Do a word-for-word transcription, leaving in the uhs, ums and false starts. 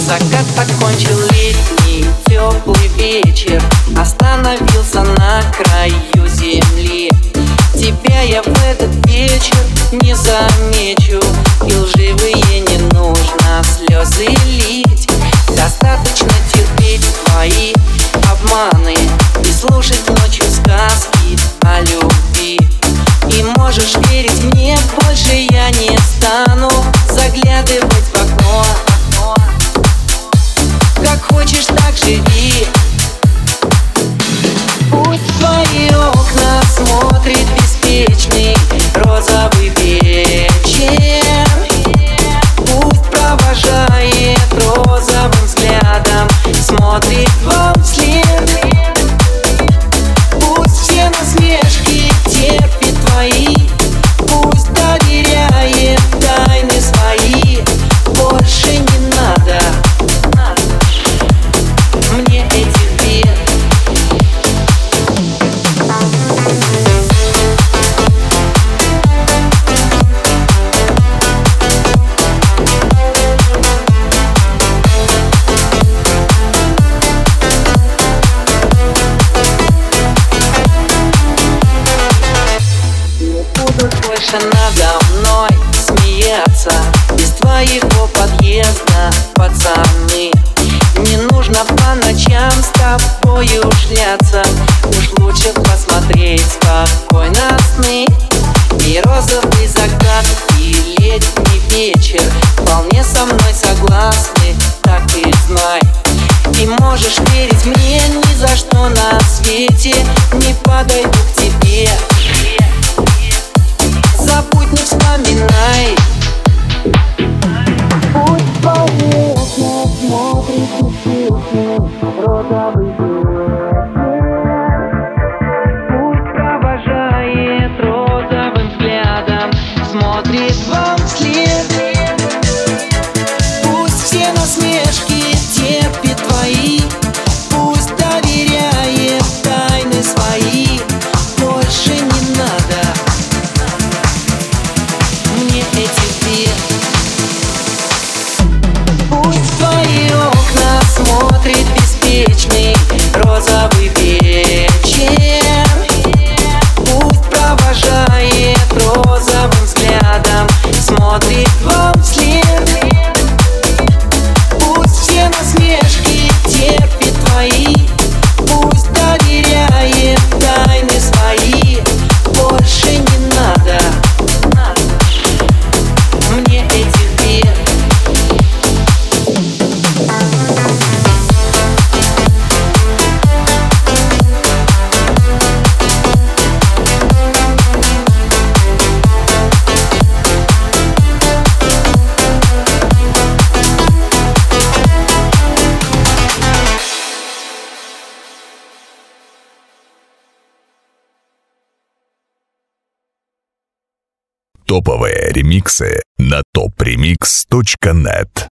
Закат окончил летний теплый вечер, остановился на краю земли. Тебя я в этот вечер не замечу, и лживые не нужно слезы лить. Достаточно терпеть твои обманы и слушать ночью сказки о любви. И можешь верить мне, больше я не стану заглядывать в окно. Как хочешь, так живи. Пусть твои окна смотрит беспечный розовый вечер. Пусть провожает розовым взглядом, смотрит вам вслед. Пусть все насмешки терпит твои, пусть доверяет тайны свои. Больше не надо мне этих бед. Больше надо мной смеяться из твоего подъезда, пацаны. Не нужно по ночам с тобою шляться, уж лучше посмотреть спокойно сны. И розовый закат, и летний вечер вполне со мной согласны, так и знай. И можешь верить мне, ни за что на свете не подойду к тебе. Забудь, не вспоминай. Пусть твои окна смотрит беспечный розовый вечер. Пусть провожает розовым взглядом, смотрит вам вслед. Пусть все насмешки терпит твои, пусть доверяет тайны свои. Больше не надо мне этих бед. Пусть твои окна смотрит беспечный розовый вечер. Пусть провожает розовым взглядом, смотрит вам вслед. Пусть все насмешки терпит твои, пусть доверяет тайны свои. Больше не надо мне этих бед. Топовые ремиксы на топ ремикс точка нет.